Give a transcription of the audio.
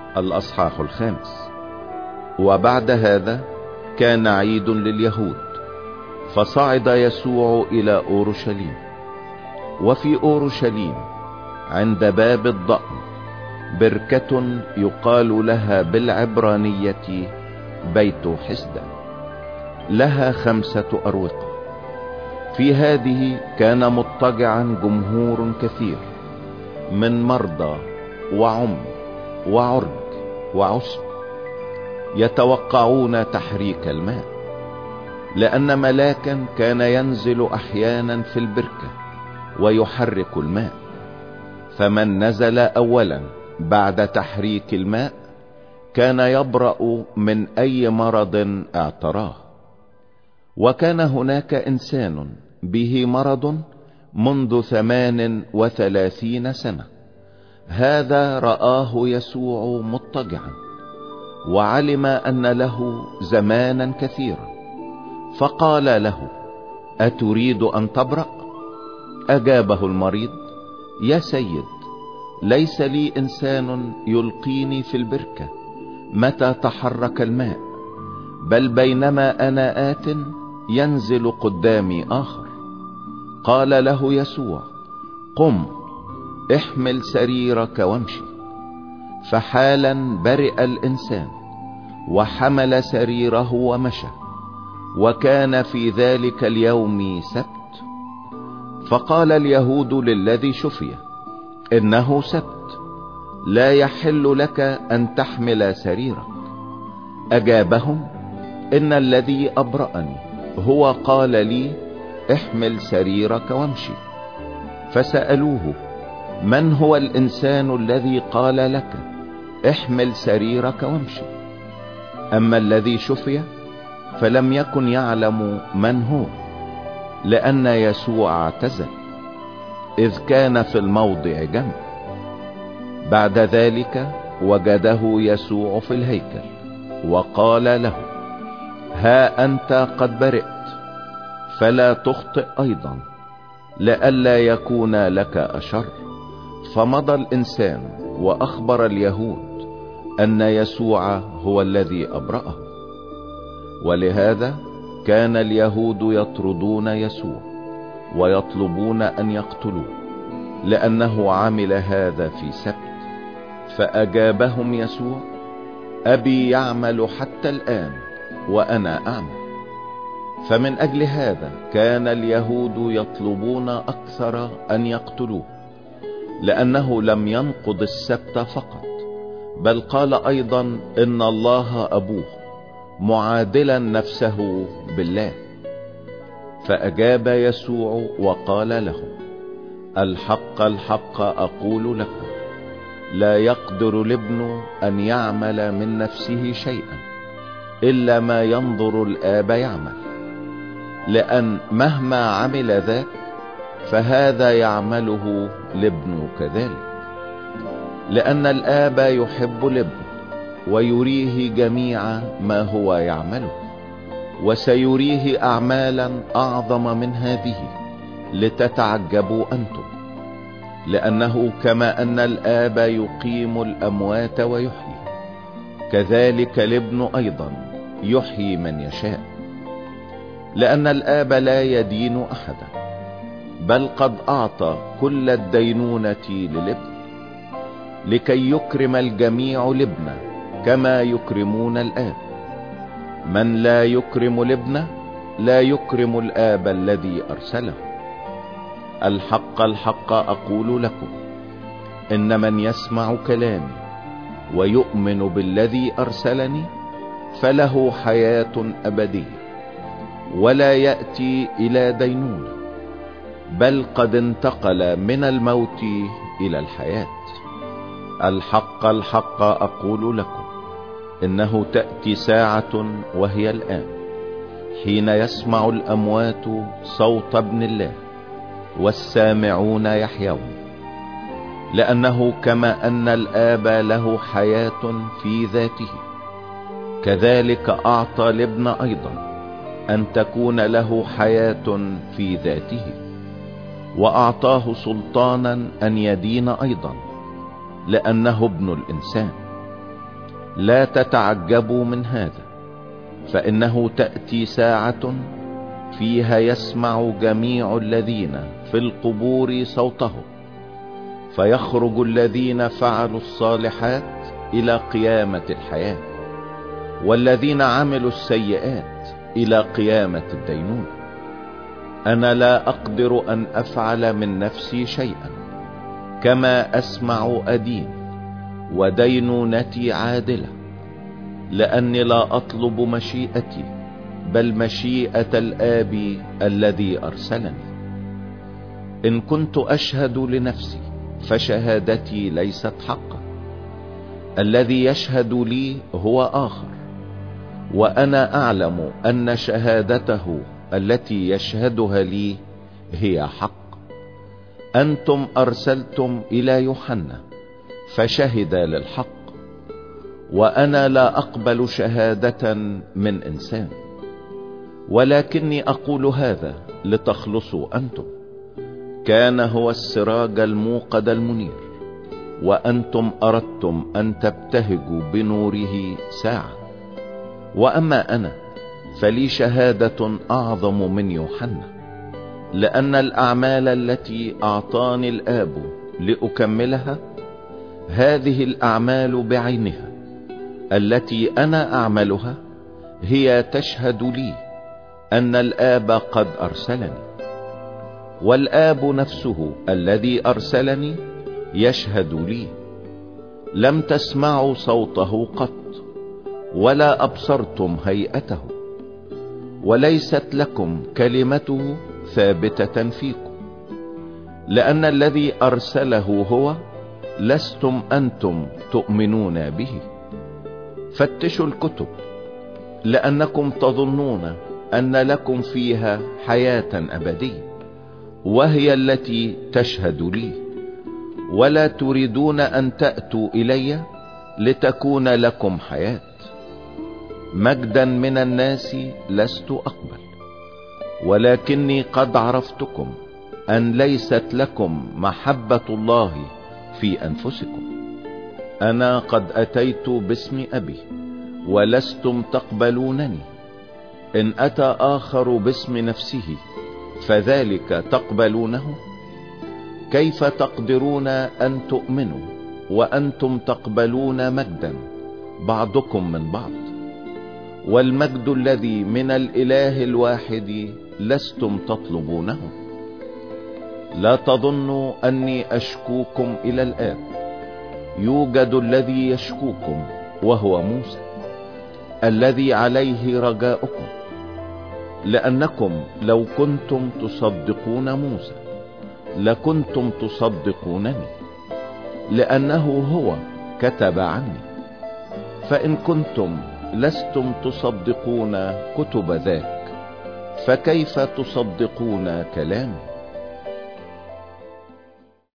الأصحاح 5. وبعد هذا كان عيد لليهود، فصعد يسوع إلى أورشليم. وفي أورشليم عند باب الضأن بركة يقال لها بالعبرانية بيت حسدة، لها 5 أروقة. في هذه كان مضطجعا جمهور كثير من مرضى وعمي وعرج وعسر، يتوقعون تحريك الماء، لأن ملاكا كان ينزل أحيانا في البركة ويحرك الماء. فمن نزل أولا بعد تحريك الماء كان يبرأ من أي مرض اعتراه. وكان هناك إنسان به مرض منذ 38 سنة. هذا رآه يسوع مضطجعا، وعلم أن له زمانا كثيرا، فقال له: أتريد أن تبرأ؟ أجابه المريض: يا سيد، ليس لي إنسان يلقيني في البركة متى تحرك الماء، بل بينما أنا آت ينزل قدامي آخر. قال له يسوع: قم، احمل سريرك وامشي. فحالا برئ الإنسان وحمل سريره ومشى. وكان في ذلك اليوم سبت. فقال اليهود للذي شفي: إنه سبت، لا يحل لك أن تحمل سريرك. أجابهم: إن الذي أبرأني هو قال لي: احمل سريرك وامشي. فسألوه: من هو الإنسان الذي قال لك: احمل سريرك وامشي؟ أما الذي شفي فلم يكن يعلم من هو، لأن يسوع اعتزل، إذ كان في الموضع جنب. بعد ذلك وجده يسوع في الهيكل، وقال له: ها أنت قد برئت، فلا تخطئ أيضا، لئلا يكون لك أشر. فمضى الإنسان وأخبر اليهود أن يسوع هو الذي أبرأه. ولهذا كان اليهود يطردون يسوع ويطلبون أن يقتلوه، لأنه عمل هذا في سبت. فأجابهم يسوع: أبي يعمل حتى الآن وأنا أعمل. فمن أجل هذا كان اليهود يطلبون أكثر أن يقتلوه، لأنه لم ينقض السبت فقط، بل قال أيضا إن الله أبوه، معادلا نفسه بالله. فأجاب يسوع وقال له: الحق الحق أقول لكم، لا يقدر الابن أن يعمل من نفسه شيئا إلا ما ينظر الآب يعمل، لأن مهما عمل ذاك فهذا يعمله الابن كذلك. لأن الآب يحب الابن ويريه جميع ما هو يعمله، وسيريه أعمالا أعظم من هذه لتتعجبوا أنتم. لأنه كما أن الآب يقيم الأموات ويحيي، كذلك الابن أيضا يحيي من يشاء. لأن الآب لا يدين أحدا، بل قد أعطى كل الدينونة للابن، لكي يكرم الجميع الابن كما يكرمون الآب. من لا يكرم الابن لا يكرم الآب الذي أرسله. الحق الحق أقول لكم، إن من يسمع كلامي ويؤمن بالذي أرسلني فله حياة أبدية، ولا يأتي إلى دينونة، بل قد انتقل من الموت إلى الحياة. الحق الحق أقول لكم، إنه تأتي ساعة وهي الآن، حين يسمع الأموات صوت ابن الله، والسامعون يحيون. لأنه كما أن الآب له حياة في ذاته، كذلك أعطى الابن أيضا أن تكون له حياة في ذاته، وأعطاه سلطانا أن يدين أيضا، لأنه ابن الإنسان. لا تتعجبوا من هذا، فإنه تأتي ساعة فيها يسمع جميع الذين في القبور صوته، فيخرج الذين فعلوا الصالحات إلى قيامة الحياة، والذين عملوا السيئات إلى قيامة الدينونة. أنا لا أقدر أن أفعل من نفسي شيئا، كما أسمع أدين، ودينونتي عادلة، لأني لا أطلب مشيئتي بل مشيئة الآب الذي أرسلني. إن كنت أشهد لنفسي فشهادتي ليست حقا، الذي يشهد لي هو آخر، وأنا أعلم أن شهادته التي يشهدها لي هي حق. أنتم أرسلتم إلى يوحنا فشهد للحق، وأنا لا أقبل شهادة من إنسان، ولكني أقول هذا لتخلصوا أنتم. كان هو السراج الموقد المنير، وأنتم أردتم أن تبتهجوا بنوره ساعة. وأما أنا فلي شهادة أعظم من يوحنا، لأن الأعمال التي أعطاني الآب لأكملها، هذه الأعمال بعينها التي أنا أعملها هي تشهد لي أن الآب قد أرسلني، والآب نفسه الذي أرسلني يشهد لي. لم تسمعوا صوته قط، ولا أبصرتم هيئته، وليست لكم كلمته ثابتة فيكم، لأن الذي أرسله هو لستم أنتم تؤمنون به. فتشوا الكتب، لأنكم تظنون أن لكم فيها حياة أبدية، وهي التي تشهد لي، ولا تريدون أن تأتوا إلي لتكون لكم حياة. مجدا من الناس لست أقبل، ولكني قد عرفتكم أن ليست لكم محبة الله في أنفسكم. أنا قد أتيت باسم أبي ولستم تقبلونني، إن أتى آخر باسم نفسه فذلك تقبلونه. كيف تقدرون أن تؤمنوا وأنتم تقبلون مجدا بعضكم من بعض؟ والمجد الذي من الإله الواحد لستم تطلبونه. لا تظنوا أني أشكوكم إلى الآب، يوجد الذي يشكوكم وهو موسى الذي عليه رجاؤكم، لأنكم لو كنتم تصدقون موسى لكنتم تصدقونني، لأنه هو كتب عني. فإن كنتم لستم تصدقون كتب ذاك، فكيف تصدقون كلامي؟